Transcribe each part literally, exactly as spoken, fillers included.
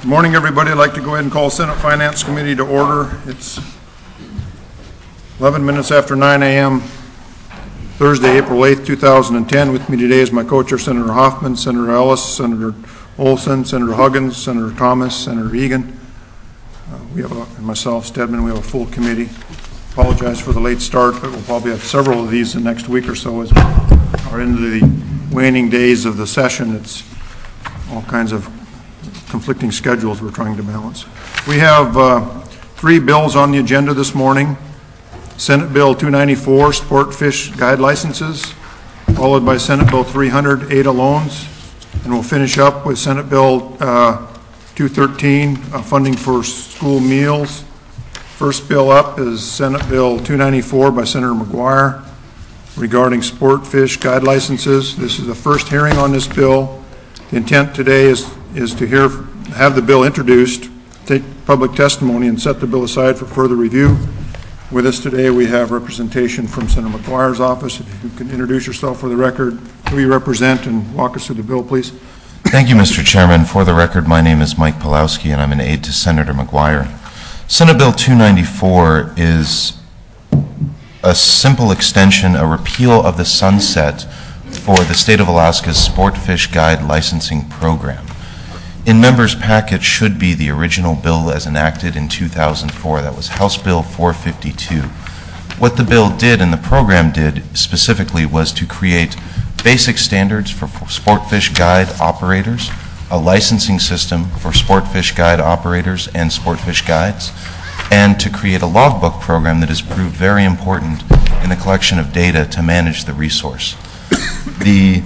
Good morning, everybody. I'd like to go ahead and call Senate Finance Committee to order. It's eleven minutes after nine A M Thursday, April eighth, two thousand ten. With me today is my co-chair, Senator Hoffman, Senator Ellis, Senator Olson, Senator Huggins, Senator Thomas, Senator Egan. Uh, we have a, and myself, Stedman. We have a full committee. Apologize for the late start, but we'll probably have several of these the next week or so as we are into the waning days of the session. It's all kinds of conflicting schedules we're trying to balance. We have uh, three bills on the agenda this morning. Senate Bill two ninety-four, Sport Fish Guide Licenses, followed by Senate Bill three hundred, A D A loans, and we'll finish up with Senate Bill uh, two thirteen, uh, funding for school meals. First bill up is Senate Bill two ninety-four by Senator McGuire regarding sport fish guide licenses. This is the first hearing on this bill. The intent today is is to hear, have the bill introduced, take public testimony, and set the bill aside for further review. With us today, we have representation from Senator McGuire's office. If you can introduce yourself for the record, who you represent, and walk us through the bill, please. Thank you, Mister Chairman. For the record, my name is Mike Pulowski, and I'm an aide to Senator McGuire. Senate Bill two ninety-four is a simple extension, a repeal of the sunset for the state of Alaska's Sport Fish Guide licensing program. In members' packet should be the original bill as enacted in two thousand four. That was House Bill four fifty-two. What the bill did and the program did specifically was to create basic standards for sport fish guide operators, a licensing system for sport fish guide operators and sport fish guides, and to create a logbook program that has proved very important in the collection of data to manage the resource. The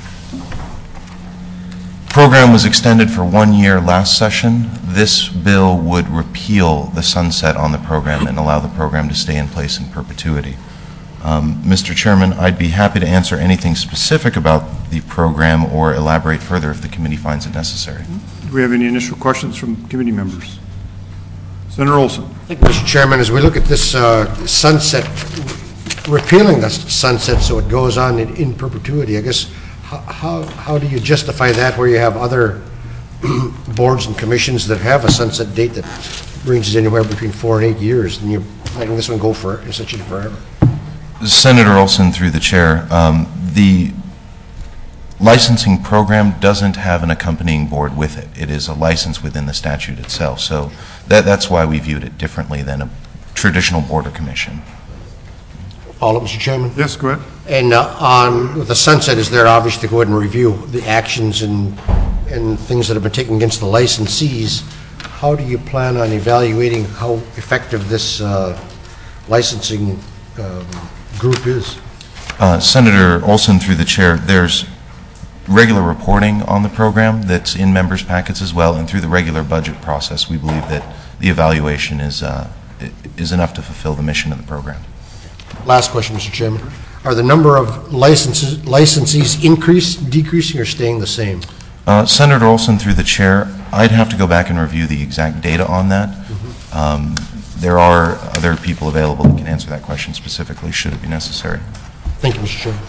program was extended for one year last session. This bill would repeal the sunset on the program and allow the program to stay in place in perpetuity. Um, Mister Chairman, I'd be happy to answer anything specific about the program or elaborate further if the committee finds it necessary. Do we have any initial questions from committee members? Senator Olson. Thank you, Mister Chairman. As we look at this uh, sunset, repealing the sunset so it goes on in, in perpetuity, I guess, How, how do you justify that where you have other boards and commissions that have a sunset date that ranges anywhere between four and eight years, and you're letting this one go for essentially forever? Senator Olson, through the chair, um, the licensing program doesn't have an accompanying board with it. It is a license within the statute itself, so that, that's why we viewed it differently than a traditional board or commission. Follow, Mister Chairman? Yes, go ahead. And uh, on with the sunset is there, obviously, to go ahead and review the actions and and things that have been taken against the licensees. How do you plan on evaluating how effective this uh, licensing um, group is? Uh, Senator Olson, through the chair, there's regular reporting on the program that's in members' packets as well, and through the regular budget process, we believe that the evaluation is uh, is enough to fulfill the mission of the program. Last question, Mister Chairman. Are the number of licenses, licensees increasing, decreasing, or staying the same? Uh, Senator Olson, through the chair, I'd have to go back and review the exact data on that. Mm-hmm. um, there are other people available that can answer that question specifically, should it be necessary. Thank you, Mister Chairman.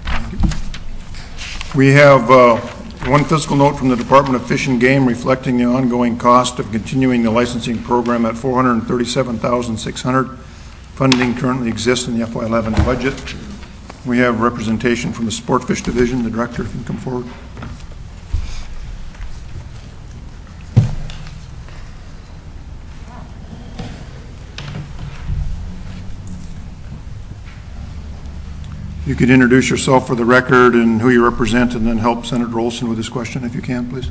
We have uh, one fiscal note from the Department of Fish and Game reflecting the ongoing cost of continuing the licensing program at four hundred thirty-seven thousand six hundred dollars. Funding currently exists in the F Y eleven budget. We have representation from the Sport Fish Division. The director, if you can come forward. You could introduce yourself for the record and who you represent, and then help Senator Olson with his question, if you can, please.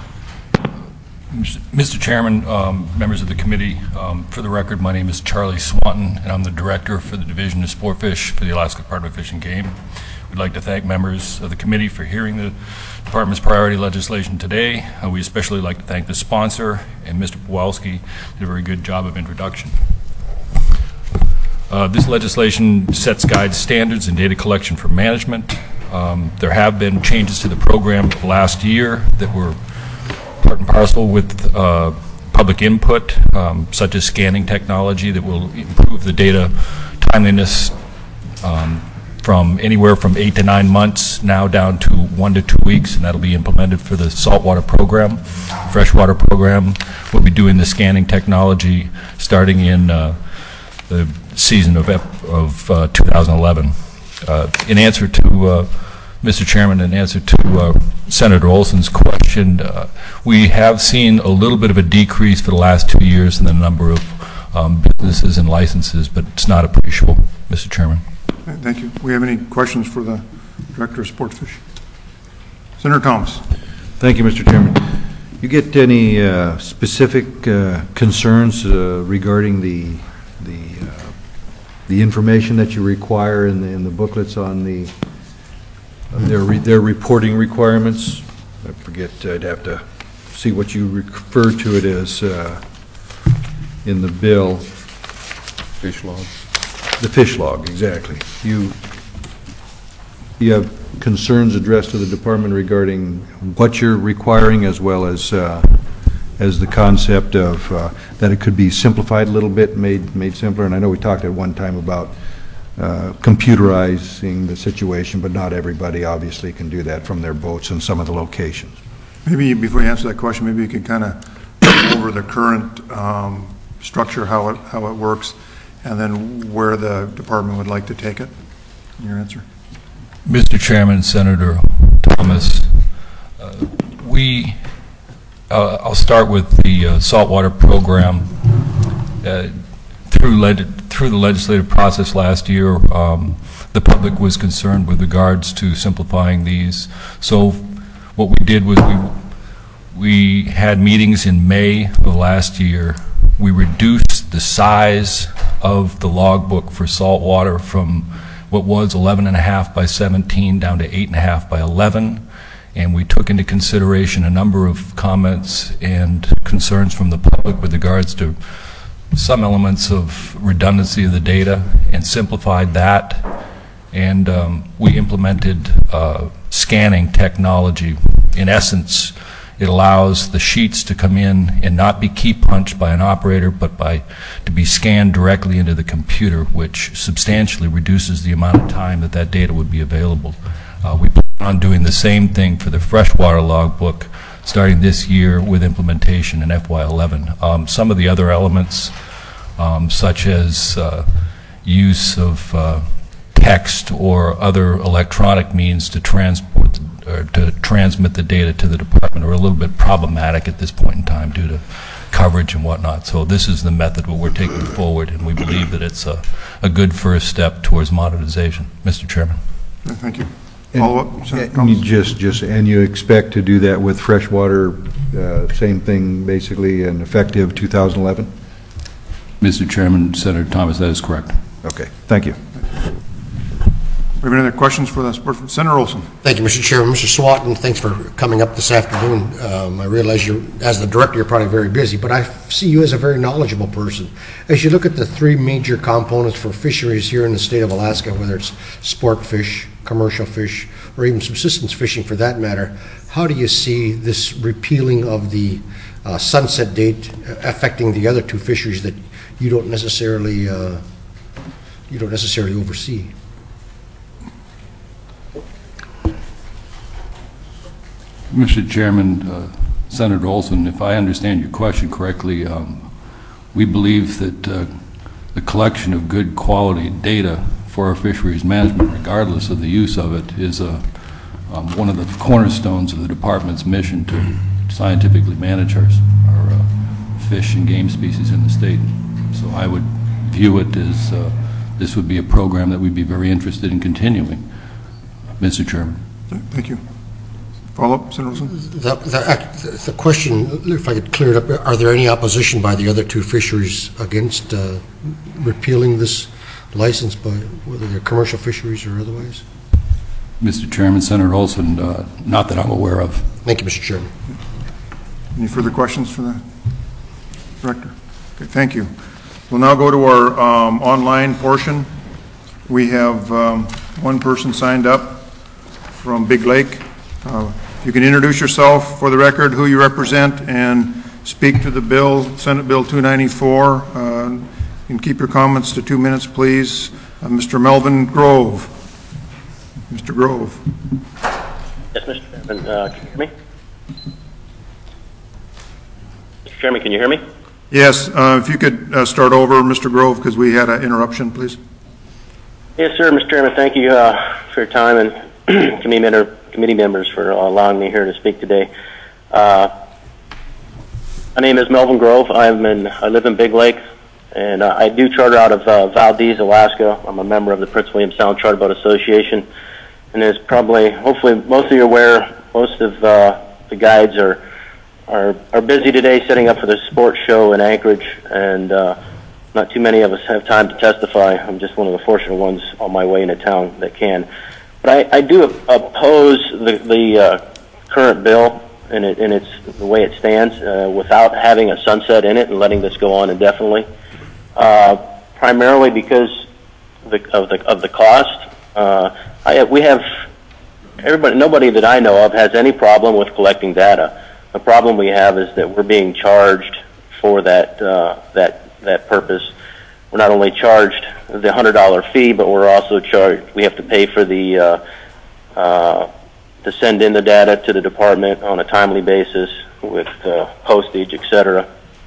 Mister Chairman, um, members of the committee, um, for the record, my name is Charlie Swanton, and I'm the director for the Division of Sport Fish for the Alaska Department of Fish and Game. We'd like to thank members of the committee for hearing the department's priority legislation today. Uh, we especially like to thank the sponsor, and Mister Pawlowski did a very good job of introduction. Uh, this legislation sets guide standards and data collection for management. Um, there have been changes to the program last year that were part and parcel with uh, public input, um, such as scanning technology that will improve the data timeliness, um, from anywhere from eight to nine months now down to one to two weeks, and that'll be implemented for the saltwater program. Freshwater program, we'll be doing the scanning technology starting in uh, the season of, of uh, two thousand eleven. Uh, in answer to uh, Mister Chairman, in answer to uh, Senator Olson's question, uh, we have seen a little bit of a decrease for the last two years in the number of um, businesses and licenses, but it's not appreciable, Mister Chairman. Thank you. We have any questions for the Director of Sportfish? Senator Thomas. Thank you, Mister Chairman. You get any uh, specific uh, concerns uh, regarding the the uh, the information that you require in the, in the booklets on the uh, their re their reporting requirements? I forget. I'd have to see what you refer to it as uh, in the bill. Fish log. The fish log, exactly. You you have concerns addressed to the department regarding what you're requiring, as well as uh, as the concept of uh, that it could be simplified a little bit, made made simpler. And I know we talked at one time about uh, computerizing the situation, but not everybody obviously can do that from their boats in some of the locations. Maybe before you answer that question, maybe you could kind of go over the current um, structure, how it how it works, and then where the department would like to take it. Your answer. Mister Chairman, Senator Thomas, uh, we, uh, I'll start with the uh, saltwater program. Uh, through, leg through the legislative process last year, um, the public was concerned with regards to simplifying these. So what we did was we, we had meetings in May of last year. We reduced the size of the logbook for saltwater from what was eleven and a half by seventeen down to eight and a half by eleven, and we took into consideration a number of comments and concerns from the public with regards to some elements of redundancy of the data and simplified that, and um, we implemented uh, scanning technology. In essence, it allows the sheets to come in and not be key punched by an operator, but by to be scanned directly into the computer, which substantially reduces the amount of time that that data would be available. Uh, we plan on doing the same thing for the freshwater logbook starting this year with implementation in F Y eleven. Um, some of the other elements, um, such as uh, use of uh, text or other electronic means to transport or to transmit the data to the department, are a little bit problematic at this point in time due to coverage and whatnot. So this is the method that we're taking forward, and we believe that it's a, a good first step towards modernization. Mister Chairman. Thank you. Follow up, Senator And you just, just, and you expect to do that with freshwater, uh, same thing basically, and effective two thousand eleven? Mister Chairman, Senator Thomas, that is correct. Okay, thank you. We have any other questions for the sport? Senator Olson. Thank you, Mister Chairman. Mister Swatton, thanks for coming up this afternoon. Um, I realize you, as the director, you're probably very busy, but I see you as a very knowledgeable person. As you look at the three major components for fisheries here in the state of Alaska, whether it's sport fish, commercial fish, or even subsistence fishing for that matter, how do you see this repealing of the uh, sunset date affecting the other two fisheries that you don't necessarily uh, you don't necessarily oversee? Mister Chairman, uh, Senator Olson, if I understand your question correctly, um, we believe that uh, the collection of good quality data for our fisheries management, regardless of the use of it, is uh, um, one of the cornerstones of the department's mission to scientifically manage our, our uh, fish and game species in the state. So I would view it as uh, this would be a program that we'd be very interested in continuing. Mister Chairman. Thank you. Follow-up, Senator Olson? The, the, the question, if I could clear it up, are there any opposition by the other two fisheries against uh, repealing this license, by whether they're commercial fisheries or otherwise? Mister Chairman, Senator Olson, uh, not that I'm aware of. Thank you, Mister Chairman. Any further questions for the Director? Okay, thank you. We'll now go to our um, online portion. We have um, one person signed up from Big Lake. Uh, you can introduce yourself for the record, who you represent, and speak to the bill, Senate Bill two ninety-four. Uh, and keep your comments to two minutes, please. Uh, Mister Melvin Grove. Mister Grove. Yes, Mister Chairman, uh, can you hear me? Mister Chairman, can you hear me? Yes, uh, if you could uh, start over, Mister Grove, because we had an interruption, please. Yes, sir, Mister Chairman, thank you uh, for your time, and committee, member, committee members for allowing me here to speak today. Uh, my name is Melvin Grove. I'm in, I live in Big Lake, and uh, I do charter out of uh, Valdez, Alaska. I'm a member of the Prince William Sound Charter Boat Association, and as probably, hopefully, most of you are aware, most of uh, the guides are, are are busy today setting up for the sports show in Anchorage, and uh, not too many of us have time to testify. I'm just one of the fortunate ones on my way into town that can. But I, I do oppose the, the uh, current bill and, it, and it's the way it stands uh, without having a sunset in it and letting this go on indefinitely. Uh, primarily because the, of the of the cost. Uh, I, we have everybody, nobody that I know of has any problem with collecting data. The problem we have is that we're being charged for that uh, that that purpose. We're not only charged the one hundred dollar fee, but we're also charged. We have to pay for the uh, uh, to send in the data to the department on a timely basis with uh, postage, et cetera.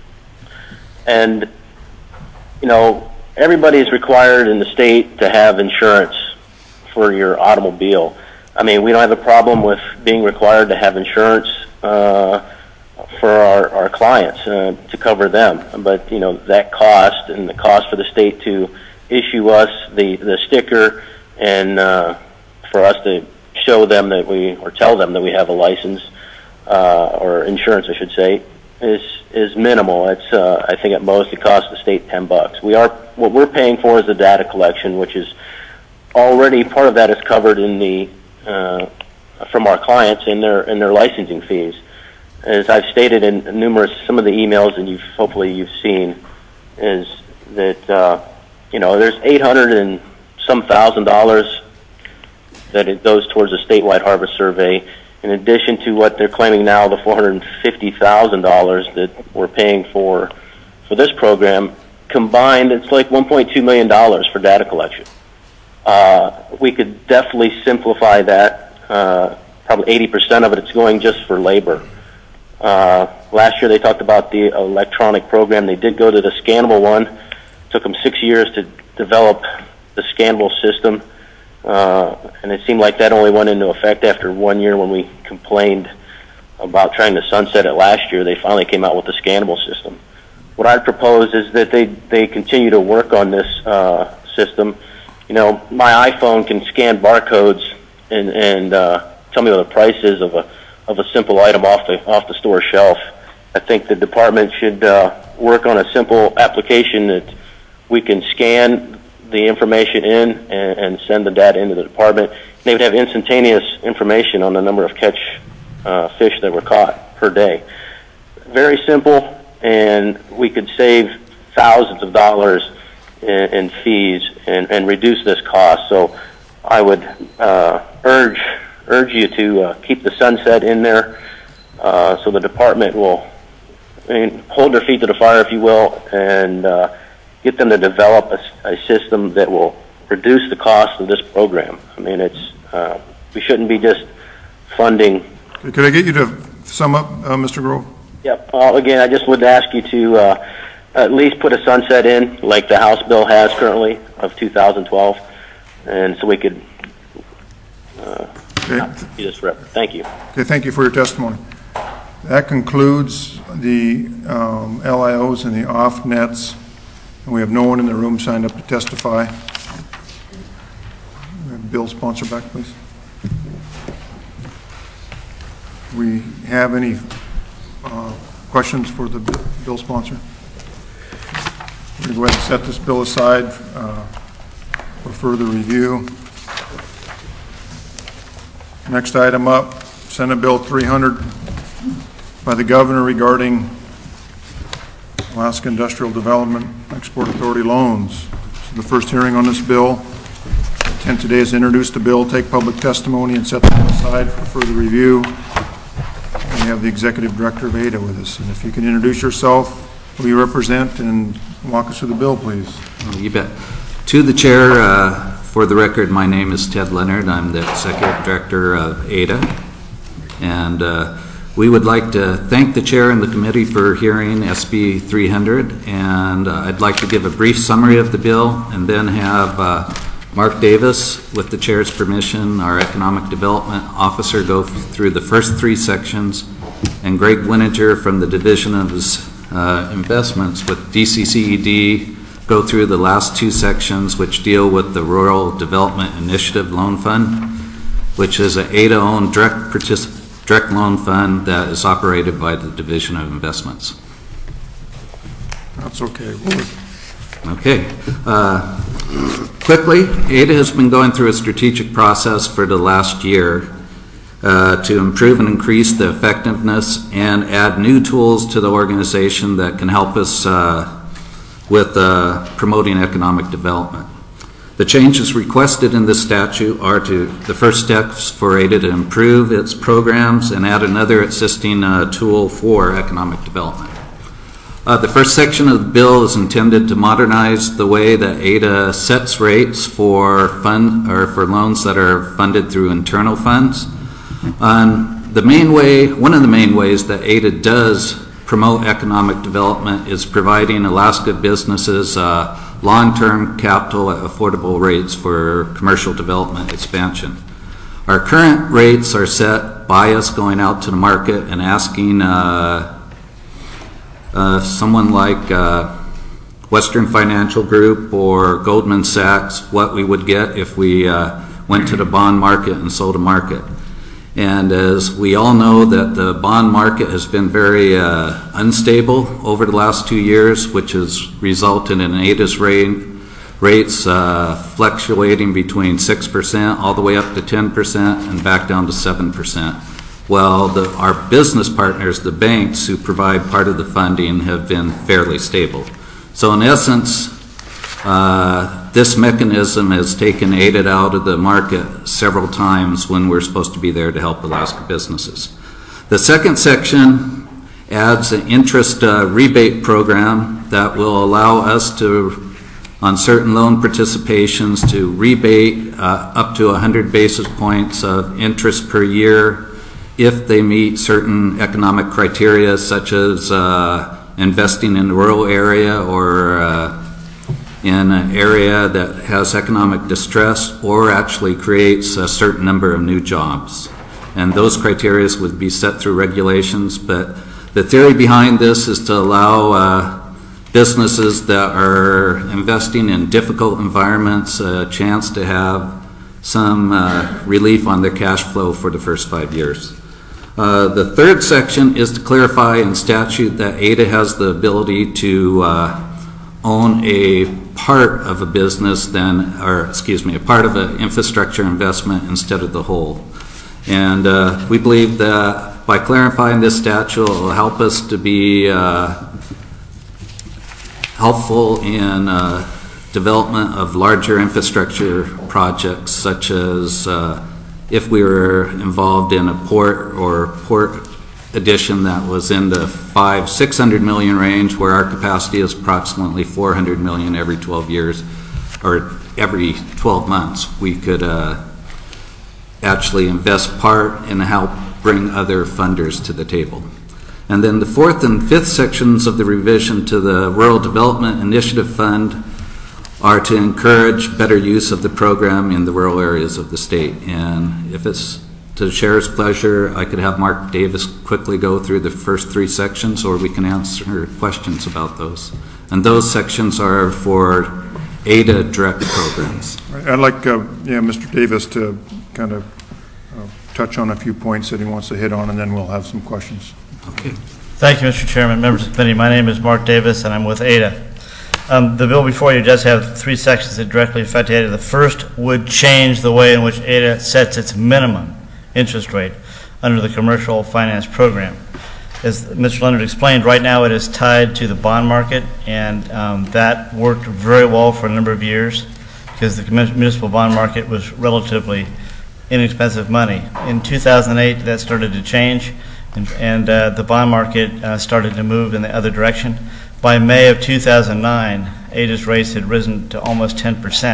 And you know, everybody is required in the state to have insurance for your automobile. I mean, we don't have a problem with being required to have insurance uh, for our, our clients uh, to cover them. But, you know, that cost and the cost for the state to issue us the, the sticker and uh, for us to show them that we, or tell them that we have a license, uh, or insurance, I should say, is is minimal. It's uh, I think at most it costs the state ten bucks. We are what we're paying for is the data collection, which is already part of that is covered in the uh, from our clients in their in their licensing fees. As I've stated in numerous some of the emails, and you've hopefully you've seen, is that uh, you know there's eight hundred and some thousand dollars that it goes towards a statewide harvest survey. In addition to what they're claiming now, the four hundred fifty thousand dollars that we're paying for for this program, combined, it's like one point two million dollars for data collection. Uh, we could definitely simplify that. Uh, probably eighty percent of it, it's going just for labor. Uh, last year they talked about the electronic program. They did go to the scannable one. It took them six years to develop the scannable system. Uh, and it seemed like that only went into effect after one year when we complained about trying to sunset it last year. They finally came out with the scannable system. What I'd propose is that they, they continue to work on this uh, system. You know, my iPhone can scan barcodes and, and uh, tell me what the price is of a, of a simple item off the, off the store shelf. I think the department should uh, work on a simple application that we can scan the information in and, and send the data into the department. They would have instantaneous information on the number of catch uh, fish that were caught per day. Very simple, and we could save thousands of dollars in, in fees and, and reduce this cost. So I would uh, urge urge you to uh, keep the sunset in there uh, so the department will I mean, hold their feet to the fire, if you will, and uh, get them to develop a, a system that will reduce the cost of this program. I mean, it's uh, we shouldn't be just funding. Could I get you to sum up, uh, Mister Grove? Yep. Well, again, I just would ask you to uh, at least put a sunset in, like the House bill has currently of two thousand twelve, and so we could uh, okay. do this forever. Thank you. Okay, thank you for your testimony. That concludes the um, L I Os and the off-nets. And we have no one in the room signed up to testify. Bill sponsor back, please. We have any uh, questions for the bill sponsor? We're going to go ahead and set this bill aside uh, for further review. Next item up, Senate Bill three hundred by the governor regarding Alaska Industrial Development Export Authority loans. This is the first hearing on this bill. Intent today is to introduce the bill, take public testimony, and set the bill aside for further review. And we have the Executive Director of A D A with us. And if you can introduce yourself, who you represent, and walk us through the bill, please. You bet. To the chair, uh, For the record, my name is Ted Leonard. I'm the Executive Director of A D A. And uh, we would like to thank the Chair and the committee for hearing S B three hundred. And uh, I'd like to give a brief summary of the bill and then have uh, Mark Davis, with the Chair's permission, our Economic Development Officer, go through the first three sections, and Greg Wininger from the Division of uh, Investments with D C C E D go through the last two sections, which deal with the Rural Development Initiative Loan Fund, which is an A D A-owned direct, particip- direct loan fund that is operated by the Division of Investments. That's okay. We'll Okay. Uh, quickly, A D A has been going through a strategic process for the last year uh, to improve and increase the effectiveness and add new tools to the organization that can help us uh, with uh, promoting economic development. The changes requested in this statute are to the first steps for A D A to improve its programs and add another existing uh, tool for economic development. Uh, the first section of the bill is intended to modernize the way that A D A sets rates for fund or for loans that are funded through internal funds. Um, the main way, one of the main ways that A D A does promote economic development is providing Alaska businesses uh, long-term capital at affordable rates for commercial development expansion. Our current rates are set by us going out to the market and asking uh, uh, someone like uh, Western Financial Group or Goldman Sachs what we would get if we uh, went to the bond market and sold a market. And as we all know, that the bond market has been very uh, unstable over the last two years, which has resulted in A D A's rate, rates uh, fluctuating between six percent all the way up to ten percent and back down to seven percent. Well, the, our business partners, the banks who provide part of the funding, have been fairly stable. So in essence, uh, this mechanism has taken A D A out of the market several times when we're supposed to be there to help Alaska businesses. The second section adds an interest uh, rebate program that will allow us to, on certain loan participations, to rebate uh, up to one hundred basis points of interest per year if they meet certain economic criteria, such as uh, investing in the rural area or uh, in an area that has economic distress or actually creates a certain number of new jobs. And those criteria would be set through regulations, but the theory behind this is to allow uh, businesses that are investing in difficult environments a chance to have some uh, relief on their cash flow for the first five years. Uh, the third section is to clarify in statute that A D A has the ability to uh, own a part of a business then, or excuse me, a part of an infrastructure investment instead of the whole. And uh, we believe that by clarifying this statute, it will help us to be uh, helpful in uh, development of larger infrastructure projects, such as uh, if we were involved in a port or port addition that was in the five, six hundred million range, where our capacity is approximately four hundred million every twelve years, or every twelve months. We could uh, actually invest part and help bring other funders to the table. And then the fourth and fifth sections of the revision to the Rural Development Initiative Fund are to encourage better use of the program in the rural areas of the state. And if it's to the Chair's pleasure, I could have Mark Davis quickly go through the first three sections, or we can answer questions about those. And those sections are for A D A direct programs. I'd like, uh, yeah, Mister Davis to kind of uh, touch on a few points that he wants to hit on, and then we'll have some questions. Okay. Thank you, Mister Chairman, members of the committee. My name is Mark Davis, and I'm with A D A. Um, the bill before you does have three sections that directly affect A D A. The first would change the way in which A D A sets its minimum interest rate under the commercial finance program. As Mister Leonard explained, right now it is tied to the bond market, and um, that worked very well for a number of years because the municipal bond market was relatively inexpensive money. In two thousand eight, that started to change, and, and uh, the bond market uh, started to move in the other direction. By May of two thousand nine, A D A's rates had risen to almost ten percent,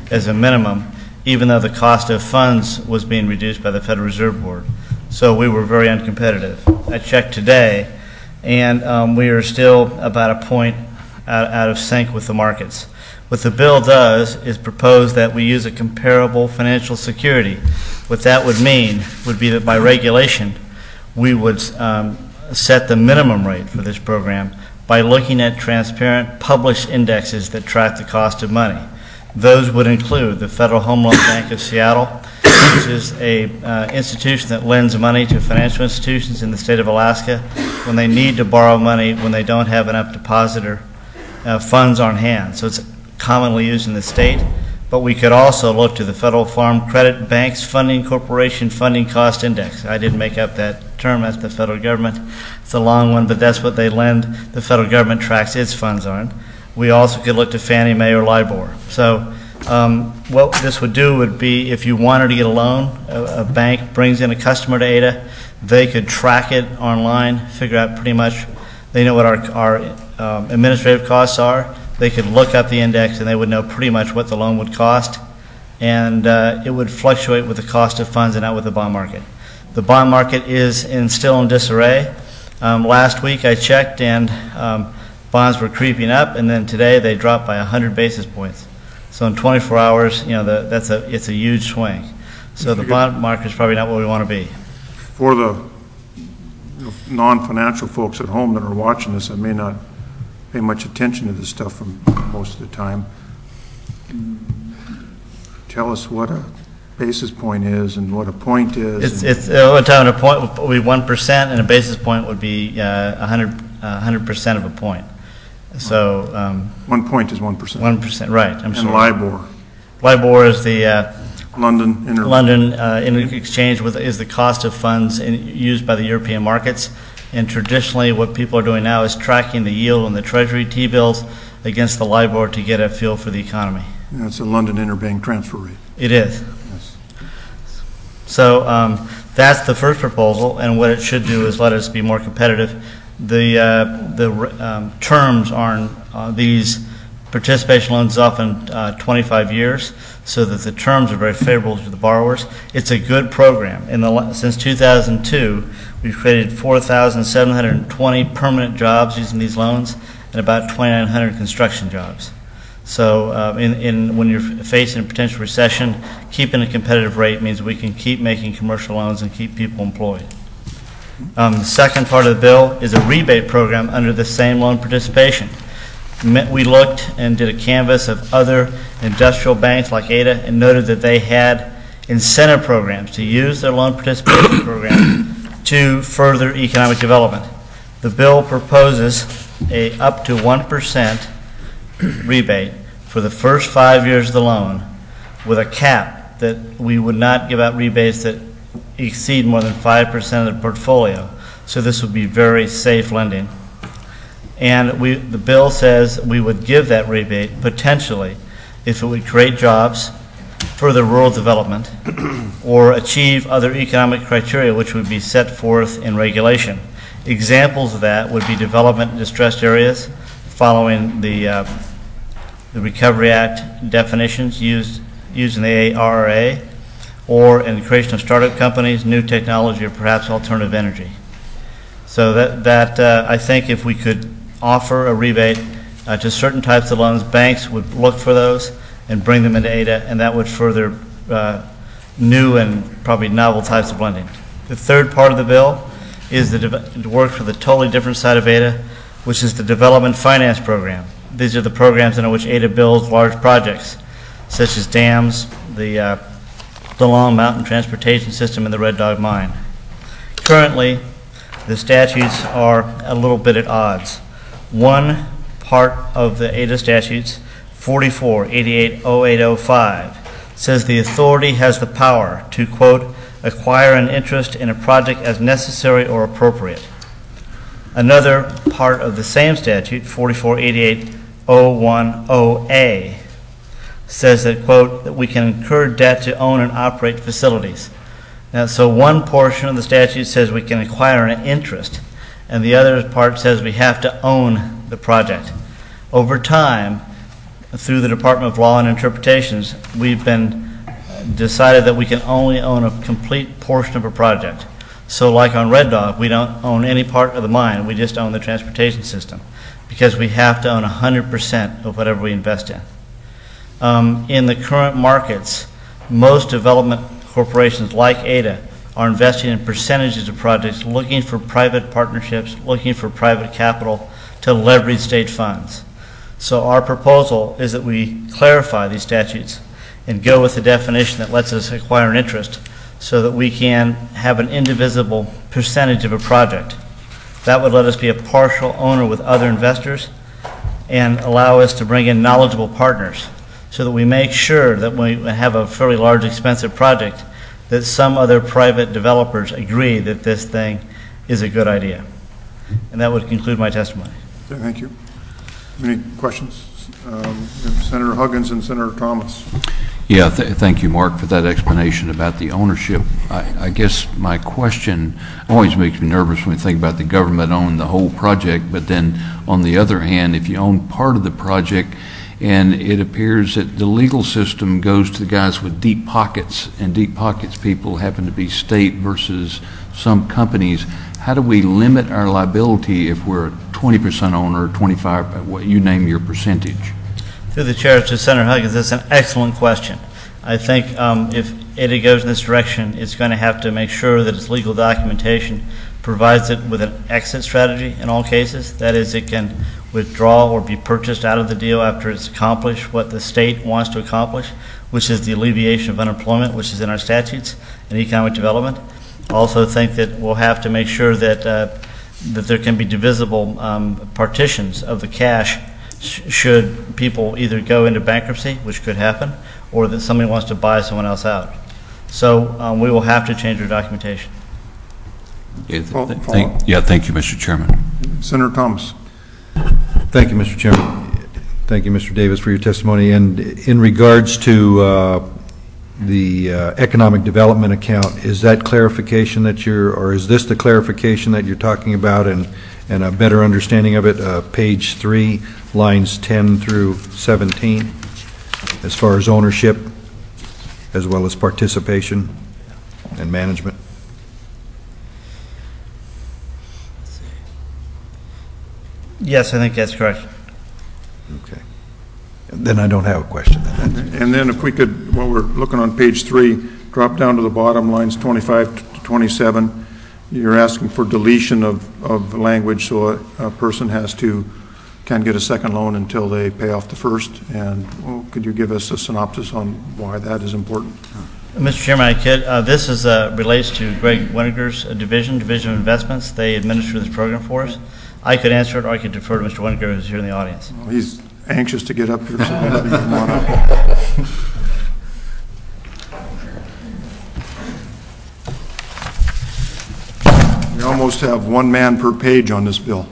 as a minimum, even though the cost of funds was being reduced by the Federal Reserve Board. So we were very uncompetitive. I checked today, and um, we are still about a point out, out of sync with the markets. What the bill does is propose that we use a comparable financial security. What that would mean would be that by regulation, we would um, set the minimum rate for this program by looking at transparent published indexes that track the cost of money. Those would include the Federal Home Loan Bank of Seattle, which is a uh, institution that lends money to financial institutions in the state of Alaska when they need to borrow money when they don't have enough depositor uh, funds on hand. So it's commonly used in the state, but we could also look to the Federal Farm Credit Bank's Funding Corporation Funding Cost Index. I didn't make up that term, that's the federal government. It's a long one, but that's what they lend, the federal government tracks its funds on. We also could look to Fannie Mae or LIBOR. So um, what this would do would be if you wanted to get a loan, a, a bank brings in a customer to Ada, they could track it online, figure out pretty much, they know what our, our um, administrative costs are. They could look up the index and they would know pretty much what the loan would cost, and uh, it would fluctuate with the cost of funds and not with the bond market. The bond market is in, still in disarray. Um, last week I checked and um, bonds were creeping up, and then today they dropped by one hundred basis points. So in twenty-four hours, you know, the, that's a it's a huge swing. So the bond market is probably not where we want to be. For the you know, non-financial folks at home that are watching this, I may not pay much attention to this stuff from most of the time. Tell us what a basis point is and what a point is. It's, it's uh, one time a point would be one percent, and a basis point would be uh, one hundred, uh, one hundred percent of a point. So um, one point is one percent. one percent, right. I'm and sorry. LIBOR. LIBOR is the uh, London Inter London uh, Inter Exchange with is the cost of funds in, used by the European markets. And traditionally, what people are doing now is tracking the yield on the Treasury T-bills against the LIBOR to get a feel for the economy. Yeah, it's a London interbank transfer rate. It is. Yes. So um, that's the first proposal, and what it should do is let us be more competitive. The uh, the um, terms on uh, these participation loans is often uh, twenty-five years, so that the terms are very favorable to the borrowers. It's a good program. In the since two thousand two, we've created four thousand seven hundred twenty permanent jobs using these loans, and about twenty-nine hundred construction jobs. So uh, in, in when you're facing a potential recession, keeping a competitive rate means we can keep making commercial loans and keep people employed. Um, the second part of the bill is a rebate program under the same loan participation. We looked and did a canvass of other industrial banks like Ada and noted that they had incentive programs to use their loan participation program to further economic development. The bill proposes a up to one percent rebate for the first five years of the loan, with a cap that we would not give out rebates that exceed more than five percent of the portfolio. So this would be very safe lending. And we, the bill says we would give that rebate potentially if it would create jobs, further rural development, or achieve other economic criteria which would be set forth in regulation. Examples of that would be development in distressed areas, following the, uh, the Recovery Act definitions used, used in the A R R A, or in the creation of startup companies, new technology, or perhaps alternative energy. So that, that uh, I think if we could offer a rebate uh, to certain types of loans, banks would look for those and bring them into Ada, and that would further uh, new and probably novel types of lending. The third part of the bill is the to work for the totally different side of Ada, which is the Development Finance Program. These are the programs in which Ada builds large projects, such as dams, the, uh, the Long Mountain Transportation System, and the Red Dog Mine. Currently, the statutes are a little bit at odds. One part of the Ada statutes, forty-four eighty-eight oh eight oh five, says the authority has the power to, quote, acquire an interest in a project as necessary or appropriate. Another part of the same statute, forty-four eighty-eight oh ten A, says that, quote, that we can incur debt to own and operate facilities. Now, so one portion of the statute says we can acquire an interest, and the other part says we have to own the project. Over time, through the Department of Law and Interpretations, we've been decided that we can only own a complete portion of a project. So like on Red Dog, we don't own any part of the mine, we just own the transportation system, because we have to own one hundred percent of whatever we invest in. Um, in the current markets, most development corporations like Ada are investing in percentages of projects, looking for private partnerships, looking for private capital to leverage state funds. So our proposal is that we clarify these statutes and go with the definition that lets us acquire an interest so that we can have an indivisible percentage of a project. That would let us be a partial owner with other investors and allow us to bring in knowledgeable partners so that we make sure that when we have a fairly large, expensive project, that some other private developers agree that this thing is a good idea. And that would conclude my testimony. Okay, thank you. Any questions? Um, Senator Huggins and Senator Thomas. Yeah, th thank you, Mark, for that explanation about the ownership. I, I guess my question always makes me nervous when we think about the government owning the whole project, but then on the other hand, if you own part of the project and it appears that the legal system goes to the guys with deep pockets, and deep pockets people happen to be state versus some companies, how do we limit our liability if we're a twenty percent owner, twenty-five, what you name your percentage? Through the chair to Senator Huggins, that's an excellent question. I think um, if Ada goes in this direction, it's going to have to make sure that its legal documentation provides it with an exit strategy in all cases. That is, it can withdraw or be purchased out of the deal after it's accomplished what the state wants to accomplish, which is the alleviation of unemployment, which is in our statutes and economic development. I also think that we'll have to make sure that, uh, that there can be divisible um, partitions of the cash should people either go into bankruptcy, which could happen, or that somebody wants to buy someone else out. So um, we will have to change our documentation. Yeah, th th thank, yeah, thank you, Mister Chairman. Senator Thomas. Thank you, Mister Chairman. Thank you, Mister Davis, for your testimony. And in regards to uh, the uh, economic development account, is that clarification that you're, or is this the clarification that you're talking about, and, and a better understanding of it, uh, page three, lines ten through seventeen, as far as ownership, as well as participation and management? Yes, I think that's correct. Okay. Then I don't have a question. Then. And then if we could, while we're looking on page three, drop down to the bottom, lines twenty-five to twenty-seven. You're asking for deletion of, of language, so a, a person has to, can't get a second loan until they pay off the first. And well, could you give us a synopsis on why that is important? Mister Chairman, I could. Uh, this is, uh, relates to Greg Weniger's uh, division, Division of Investments. They administer this program for us. I could answer it, or I could defer to Mister Weniger, who's here in the audience. Well, he's anxious to get up here, so maybe come on up. We almost have one man per page on this bill.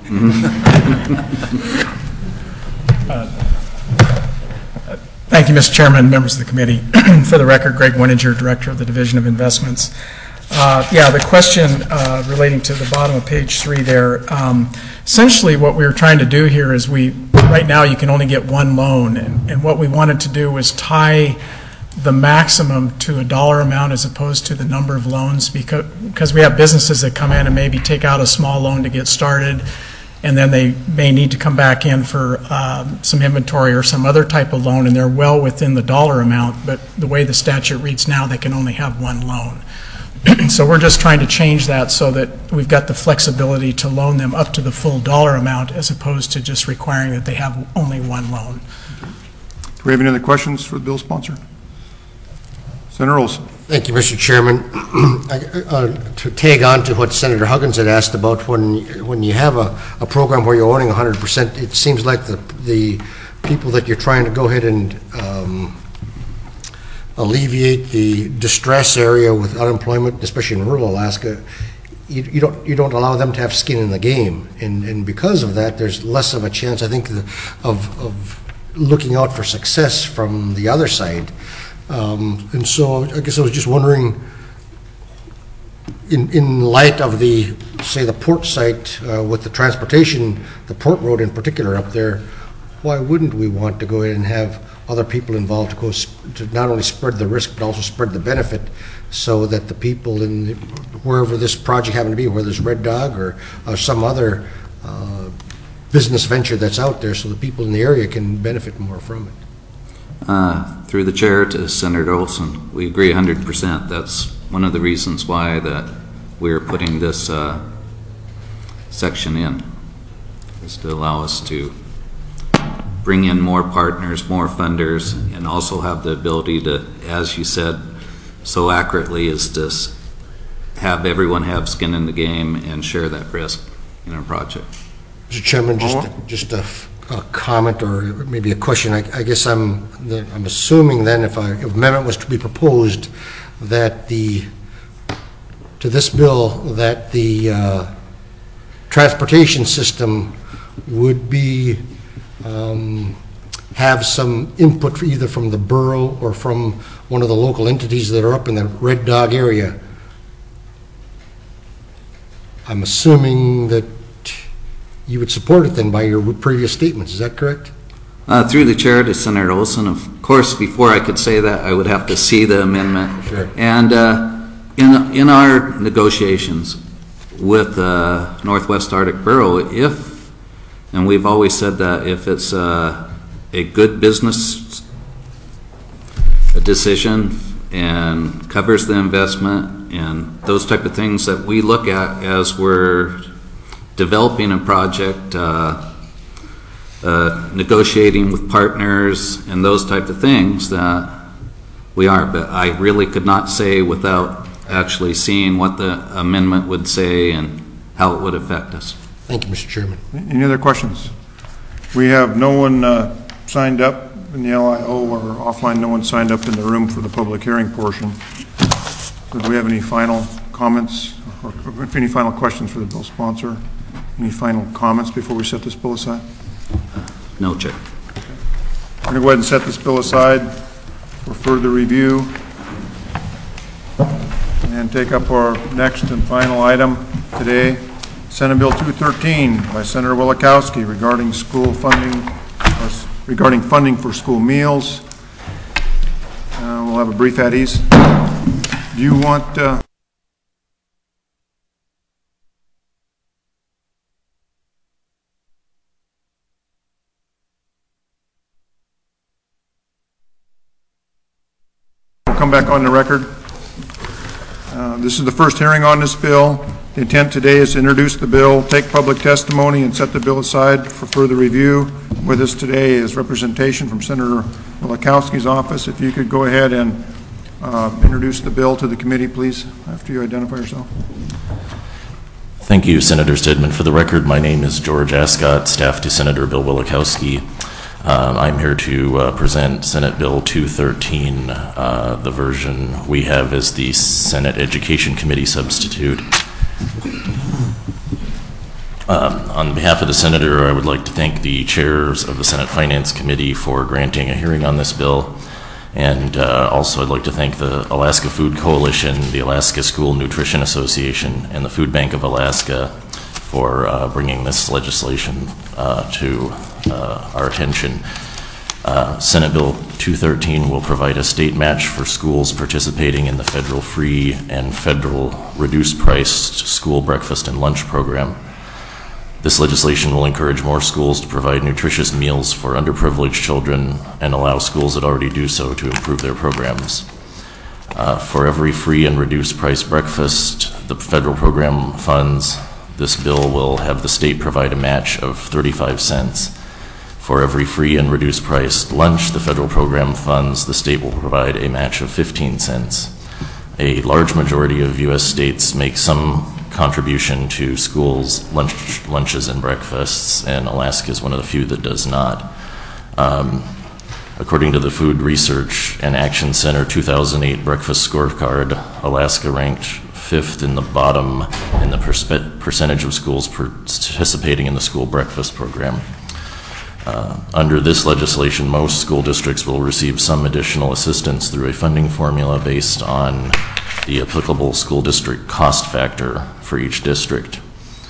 uh, thank you, Mister Chairman, members of the committee. For the record, Greg Weniger, Director of the Division of Investments. Uh, yeah, the question uh, relating to the bottom of page three there, um, essentially what we were trying to do here is we, right now you can only get one loan, and, and what we wanted to do was tie the maximum to a dollar amount as opposed to the number of loans, because, because we have businesses that come in and maybe take out a small loan to get started, and then they may need to come back in for um, some inventory or some other type of loan, and they're well within the dollar amount, but the way the statute reads now, they can only have one loan. So we're just trying to change that so that we've got the flexibility to loan them up to the full dollar amount as opposed to just requiring that they have only one loan. Do we have any other questions for the bill sponsor? Senator Olson. Thank you, Mister Chairman. uh, to tag on to what Senator Huggins had asked about, when when you have a, a program where you're owning one hundred percent, it seems like the, the people that you're trying to go ahead and um, alleviate the distress area with unemployment, especially in rural Alaska, you, you don't you don't allow them to have skin in the game, and and because of that, there's less of a chance, I think, the, of of looking out for success from the other side. Um, and so, I guess I was just wondering, in in light of the, say, the port site uh, with the transportation, the port road in particular up there, why wouldn't we want to go ahead and have other people involved to go s- to not only spread the risk but also spread the benefit, so that the people in the, wherever this project happened to be, whether it's Red Dog or, or some other uh, business venture that's out there, so the people in the area can benefit more from it. Uh, Through the chair to Senator Olson, we agree one hundred percent. That's one of the reasons why that we're putting this uh, section in, is to allow us to bring in more partners, more funders, and also have the ability to, as you said so accurately, is to s- have everyone have skin in the game and share that risk in our project. Mister Chairman, just, just a, a comment or maybe a question. I, I guess I'm, the- I'm assuming then if a if amendment was to be proposed that the, to this bill, that the uh, transportation system would be, um, have some input for either from the borough or from one of the local entities that are up in the Red Dog area. I'm assuming that you would support it then by your previous statements. Is that correct? Uh, Through the chair to Senator Olson, of course, before I could say that, I would have to see the amendment. Sure. And uh, in, in our negotiations with uh, Northwest Arctic Borough, if, and we've always said that if it's uh, a good business decision and covers the investment and those type of things that we look at as we're developing a project, uh, uh, negotiating with partners and those type of things, that we are. But I really could not say without actually seeing what the amendment would say and how it would affect us. Thank you, Mister Chairman. Any other questions? We have no one uh, signed up in the L I O or offline, no one signed up in the room for the public hearing portion. So do we have any final comments or any final questions for the bill sponsor? Any final comments before we set this bill aside? No, Chair. We're going to go ahead and set this bill aside for further review and take up our next and final item today, Senate Bill two thirteen by Senator Wielechowski regarding school funding, uh, regarding funding for school meals. Uh, we'll have a brief at ease. Do you want uh, we'll come back on the record. Uh, this is the first hearing on this bill. The intent today is to introduce the bill, take public testimony, and set the bill aside for further review. With us today is representation from Senator Wielechowski's office. If you could go ahead and uh, introduce the bill to the committee, please, after you identify yourself. Thank you, Senator Stedman. For the record, my name is George Ascott, staff to Senator Bill Wielechowski. Um, I'm here to uh, present Senate Bill two thirteen. Uh, the version we have is the Senate Education Committee substitute. Um, on behalf of the Senator, I would like to thank the chairs of the Senate Finance Committee for granting a hearing on this bill. And uh, also I'd like to thank the Alaska Food Coalition, the Alaska School Nutrition Association, and the Food Bank of Alaska for uh, bringing this legislation uh, to uh, our attention. Uh, Senate Bill two thirteen will provide a state match for schools participating in the federal free and federal reduced priced school breakfast and lunch program. This legislation will encourage more schools to provide nutritious meals for underprivileged children and allow schools that already do so to improve their programs. Uh, for every free and reduced price breakfast the federal program funds, this bill will have the state provide a match of thirty-five cents. For every free and reduced priced lunch the federal program funds, the state will provide a match of fifteen cents. A large majority of U S states make some contribution to schools' lunch, lunches and breakfasts, and Alaska is one of the few that does not. Um, according to the Food Research and Action Center two thousand eight Breakfast Scorecard, Alaska ranked fifth in the bottom in the perspe- percentage of schools participating in the school breakfast program. Uh, under this legislation, most school districts will receive some additional assistance through a funding formula based on the applicable school district cost factor for each district.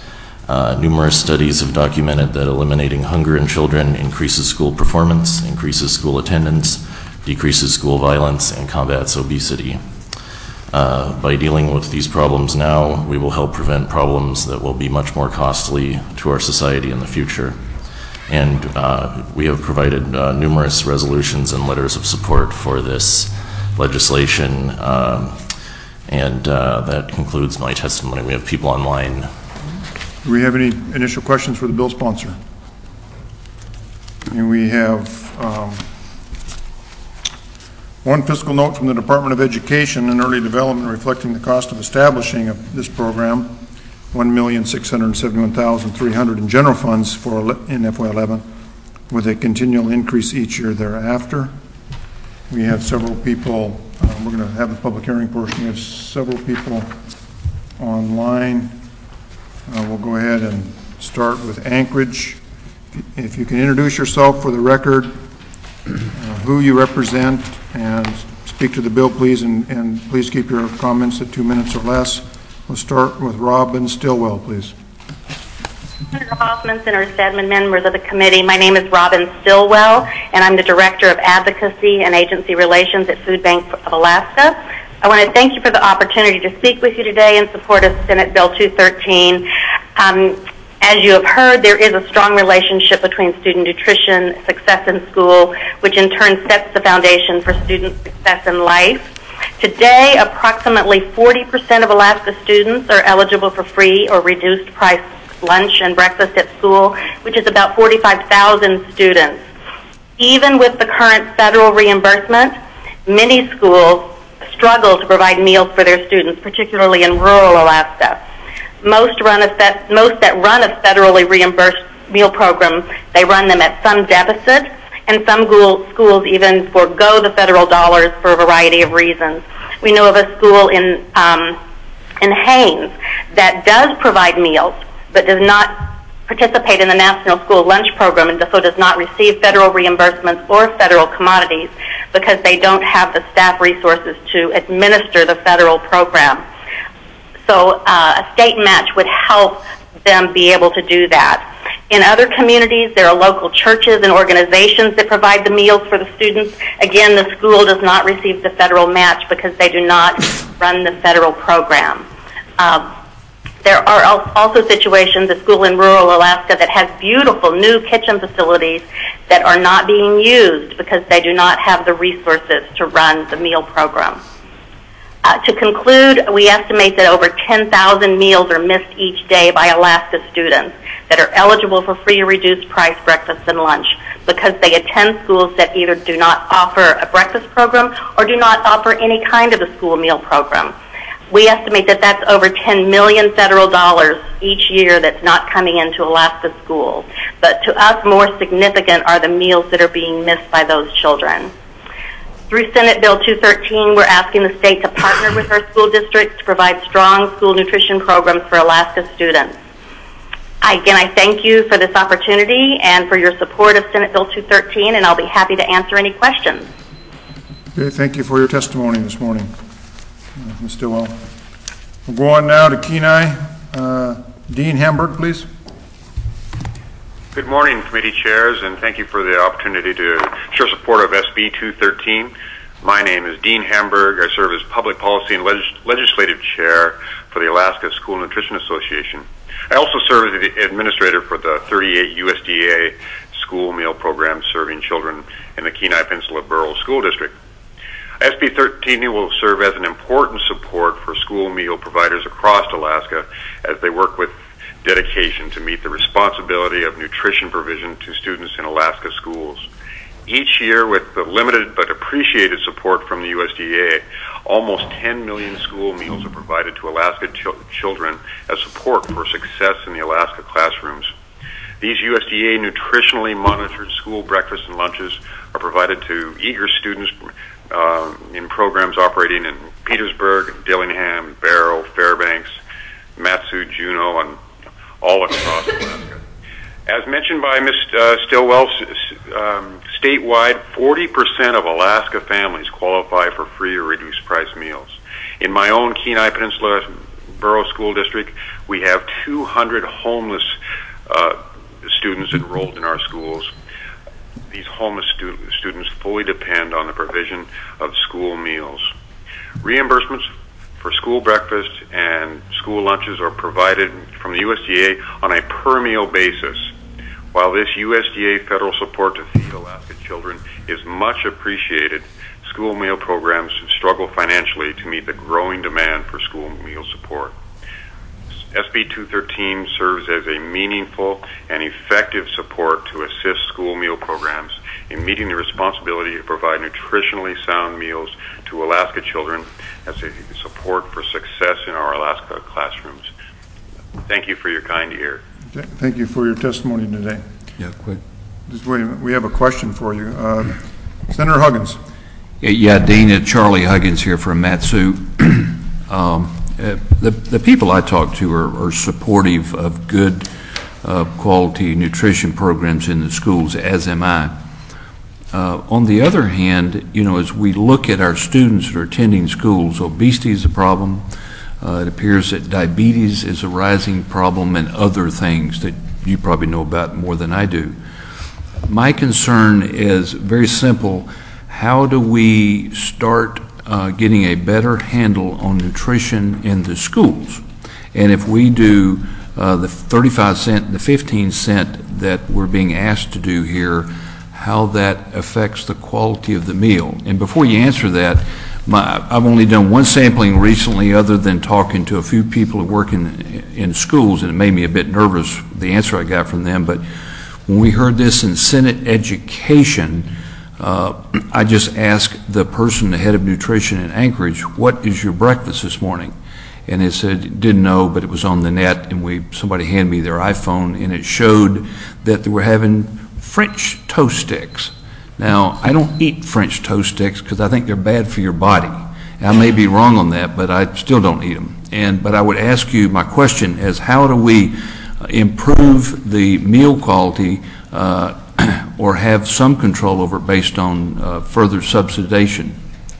Uh, numerous studies have documented that eliminating hunger in children increases school performance, increases school attendance, decreases school violence, and combats obesity. Uh, by dealing with these problems now, we will help prevent problems that will be much more costly to our society in the future. And uh, we have provided uh, numerous resolutions and letters of support for this legislation. Uh, and uh, that concludes my testimony. We have people online. Do we have any initial questions for the bill sponsor? And we have um, one fiscal note from the Department of Education and Early Development reflecting the cost of establishing a, this program, one million six hundred seventy-one thousand three hundred dollars in general funds for in F Y eleven, with a continual increase each year thereafter. We have several people, uh, we're going to have the public hearing portion. We have several people online. Uh, we'll go ahead and start with Anchorage. If you can introduce yourself for the record, uh, who you represent, and speak to the bill, please, and, and please keep your comments at two minutes or less. We'll start with Robin Stillwell, please. Senator Hoffman, Senator Stedman, members of the committee, my name is Robin Stillwell, and I'm the Director of Advocacy and Agency Relations at Food Bank of Alaska. I want to thank you for the opportunity to speak with you today in support of Senate Bill two thirteen. Um, as you have heard, there is a strong relationship between student nutrition, success in school, which in turn sets the foundation for student success in life. Today, approximately forty percent of Alaska students are eligible for free or reduced price lunch and breakfast at school, which is about forty-five thousand students. Even with the current federal reimbursement, many schools struggle to provide meals for their students, particularly in rural Alaska. Most run a fet- most that run a federally reimbursed meal program, they run them at some deficit, and some school, schools even forego the federal dollars for a variety of reasons. We know of a school in um, in Haines that does provide meals, but does not participate in the National School Lunch Program, and so does not receive federal reimbursements or federal commodities because they don't have the staff resources to administer the federal program. So uh, a state match would help them be able to do that. In other communities, there are local churches and organizations that provide the meals for the students. Again, the school does not receive the federal match because they do not run the federal program. Uh, There are also situations, a school in rural Alaska that has beautiful new kitchen facilities that are not being used because they do not have the resources to run the meal program. Uh, to conclude, we estimate that over ten thousand meals are missed each day by Alaska students that are eligible for free or reduced price breakfast and lunch because they attend schools that either do not offer a breakfast program or do not offer any kind of a school meal program. We estimate that that's over ten million federal dollars each year that's not coming into Alaska schools. But to us, more significant are the meals that are being missed by those children. Through Senate Bill two thirteen, we're asking the state to partner with our school districts to provide strong school nutrition programs for Alaska students. Again, I thank you for this opportunity and for your support of Senate Bill two thirteen, and I'll be happy to answer any questions. Okay, thank you for your testimony this morning, Miz Stillwell. We'll go on now to Kenai. Uh, Dean Hamburg, please. Good morning, committee chairs, and thank you for the opportunity to show support of S B two thirteen. My name is Dean Hamburg. I serve as Public Policy and Legis- Legislative Chair for the Alaska School Nutrition Association. I also serve as the administrator for the thirty-eight U S D A school meal programs serving children in the Kenai Peninsula Borough School District. S B thirteen will serve as an important support for school meal providers across Alaska as they work with dedication to meet the responsibility of nutrition provision to students in Alaska schools. Each year, with the limited but appreciated support from the U S D A, almost ten million school meals are provided to Alaska ch- children as support for success in the Alaska classrooms. These U S D A nutritionally monitored school breakfasts and lunches are provided to eager students uh, in programs operating in Petersburg, Dillingham, Barrow, Fairbanks, Matsu, Juneau, and all across Alaska. As mentioned by Miz Uh, Stillwell, um, statewide, forty percent of Alaska families qualify for free or reduced price meals. In my own Kenai Peninsula Borough School District, we have two hundred homeless uh, students enrolled in our schools. These homeless stu students fully depend on the provision of school meals. Reimbursements for school breakfast and school lunches are provided from the U S D A on a per meal basis. While this U S D A federal support to feed Alaska children is much appreciated, school meal programs struggle financially to meet the growing demand for school meal support. S B two thirteen serves as a meaningful and effective support to assist school meal programs in meeting the responsibility to provide nutritionally sound meals to Alaska children as a support for success in our Alaska classrooms. Thank you for your kind ear. Thank you for your testimony today. Yeah, quick. Just wait a minute. We have a question for you. Uh, Senator Huggins. Yeah, Dean, uh, Charlie Huggins here from Mat-Su. um, uh, the, the people I talk to are, are supportive of good uh, quality nutrition programs in the schools, as am I. Uh, on the other hand, you know, as we look at our students that are attending schools, obesity is a problem. Uh, it appears that diabetes is a rising problem and other things that you probably know about more than I do. My concern is very simple. How do we start uh, getting a better handle on nutrition in the schools? And if we do uh, the thirty-five cent, the fifteen cent that we're being asked to do here, how that affects the quality of the meal. And before you answer that, my, I've only done one sampling recently other than talking to a few people who work in, in schools, and it made me a bit nervous, the answer I got from them. But when we heard this in Senate Education, uh, I just asked the person, the head of nutrition in Anchorage, what is your breakfast this morning? And they said, didn't know, but it was on the net, and we somebody handed me their iPhone, and it showed that they were having French toast sticks. Now, I don't eat French toast sticks because I think they're bad for your body. And I may be wrong on that, but I still don't eat them. And but I would ask you, my question is, how do we improve the meal quality uh, or have some control over it based on uh, further subsidization?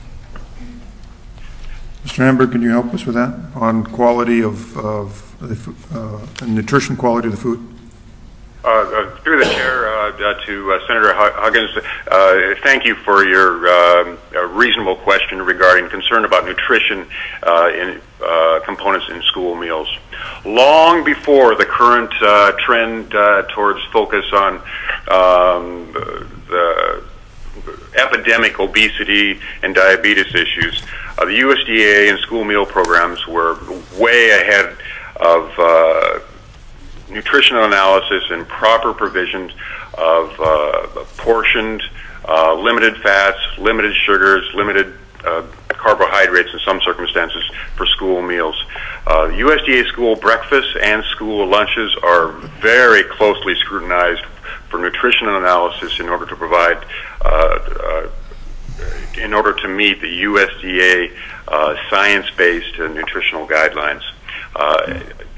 Mister Hamburg, can you help us with that on quality of, of the uh, nutrition quality of the food? Uh, uh, through the chair uh, uh, to uh, Senator Huggins, uh, thank you for your uh, uh, reasonable question regarding concern about nutrition uh, in uh, components in school meals. Long before the current uh, trend uh, towards focus on um, the epidemic obesity and diabetes issues, uh, the U S D A and school meal programs were way ahead of uh, nutritional analysis and proper provisions of uh, portioned, uh, limited fats, limited sugars, limited uh, carbohydrates in some circumstances for school meals. Uh, U S D A school breakfasts and school lunches are very closely scrutinized for nutritional analysis in order to provide, uh, uh, in order to meet the U S D A uh, science-based uh, nutritional guidelines. Uh,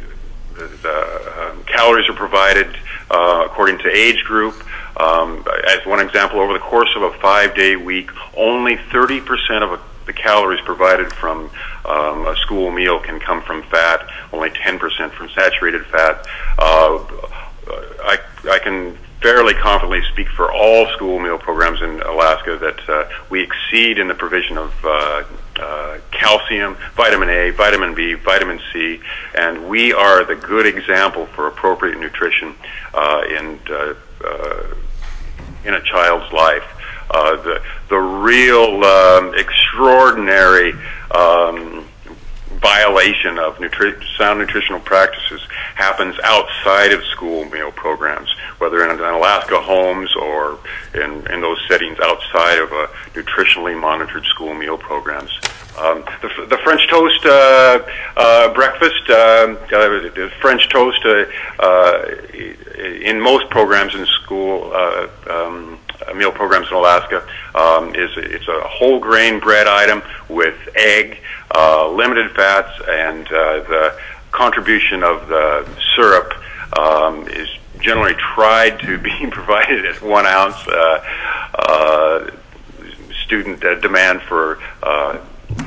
The um, calories are provided uh, according to age group. Um, as one example, over the course of a five-day week, only thirty percent of a, the calories provided from um, a school meal can come from fat, only ten percent from saturated fat. Uh, I, I can fairly confidently speak for all school meal programs in Alaska that uh, we exceed in the provision of uh, uh, calcium, vitamin A, vitamin B, vitamin C, and we are the good example for appropriate nutrition uh, in uh, uh, in a child's life. Uh, the the real um, extraordinary um, violation of nutri- sound nutritional practices happens outside of school meal programs, whether in, in Alaska homes or in, in those settings outside of a nutritionally monitored school meal programs. Um, the, the French toast uh, uh, breakfast, uh, uh, the French toast uh, uh, in most programs in school uh, um, meal programs in Alaska um, is it's a whole grain bread item with egg, uh, limited fats, and uh, the contribution of the syrup um, is generally tried to be provided at one ounce. Uh, uh, student uh, demand for uh,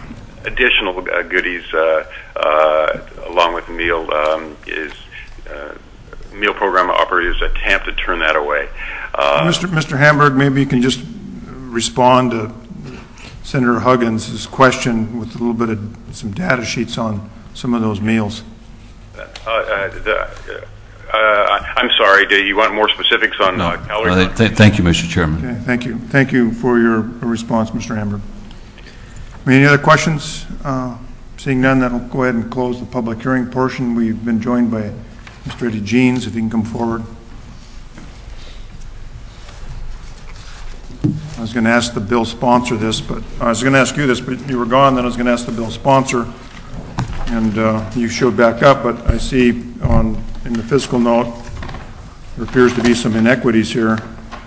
additional uh, goodies uh, uh, along with the meal um, is uh, meal program operators attempt to turn that away. Uh, Mister Mister Hamburg, maybe you can just respond to Senator Huggins' question with a little bit of some data sheets on some of those meals. Uh, uh, the, uh, I'm sorry, do you want more specifics on No. uh, calorie? Uh, th- Thank you, Mister Chairman. Okay, thank you. Thank you for your response, Mister Hamburg. Any other questions? Uh, seeing none, that'll go ahead and close the public hearing portion. We've been joined by Mister Eddie Jeans, if he can come forward. I was going to ask the bill sponsor this, but I was going to ask you this, but you were gone. Then I was going to ask the bill sponsor, and uh, you showed back up. But I see on in the fiscal note there appears to be some inequities here.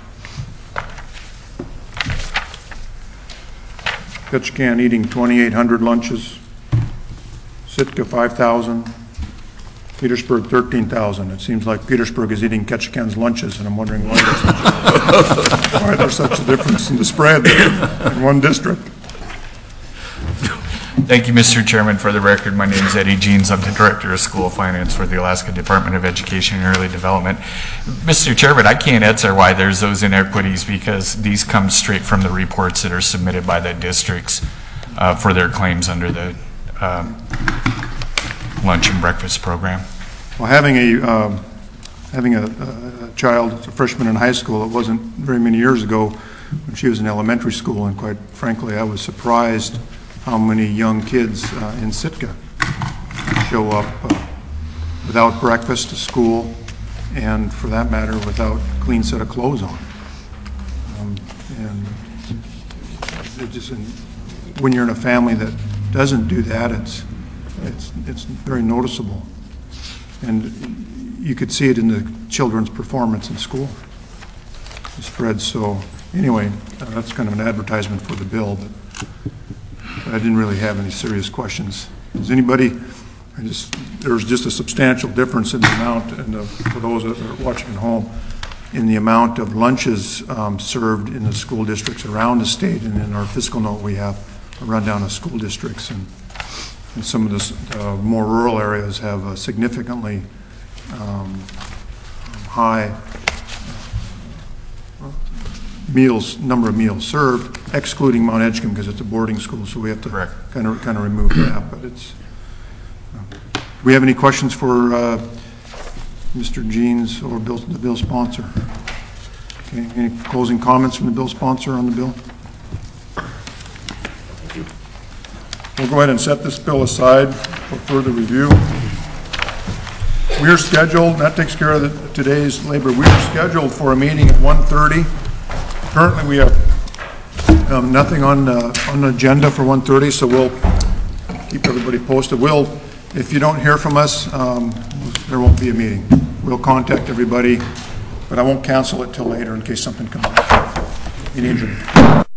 Ketchikan eating twenty-eight hundred lunches, Sitka five thousand, Petersburg thirteen thousand. It seems like Petersburg is eating Ketchikan's lunches, and I'm wondering why there's such a, why there's such a difference in the spread in one district. Thank you, Mister Chairman. For the record, my name is Eddie Jeans. I'm the Director of School Finance for the Alaska Department of Education and Early Development. Mister Chairman, I can't answer why there's those inequities because these come straight from the reports that are submitted by the districts uh, for their claims under the um, lunch and breakfast program. Well, having a um, having a, a, a child, a freshman in high school, it wasn't very many years ago when she was in elementary school, and quite frankly, I was surprised how many young kids uh, in Sitka show up uh, without breakfast to school, and for that matter, without a clean set of clothes on. Um, and it just, when you're in a family that doesn't do that, it's it's it's very noticeable, and you could see it in the children's performance in school. The spread. So anyway, uh, that's kind of an advertisement for the bill, but. I didn't really have any serious questions. Does anybody, I just, there's just a substantial difference in the amount, and the, for those that are watching at home, in the amount of lunches um, served in the school districts around the state, and in our fiscal note we have a rundown of school districts, and, and some of the uh, more rural areas have a significantly um, high meals, number of meals served, excluding Mount Edgecombe because it's a boarding school, so we have to Correct. kind of kind of remove that. But it's. Uh, do we have any questions for uh, Mister Jeans or Bill, the bill sponsor? Okay, any closing comments from the bill sponsor on the bill? Thank you. We'll go ahead and set this bill aside for further review. We're scheduled. That takes care of the, today's labor. We are scheduled for a meeting at one thirty. Currently, we have um, nothing on uh, on the agenda for one thirty, so we'll keep everybody posted. We'll, if you don't hear from us, um, there won't be a meeting. We'll contact everybody, but I won't cancel it till later in case something comes up. Meeting adjourned.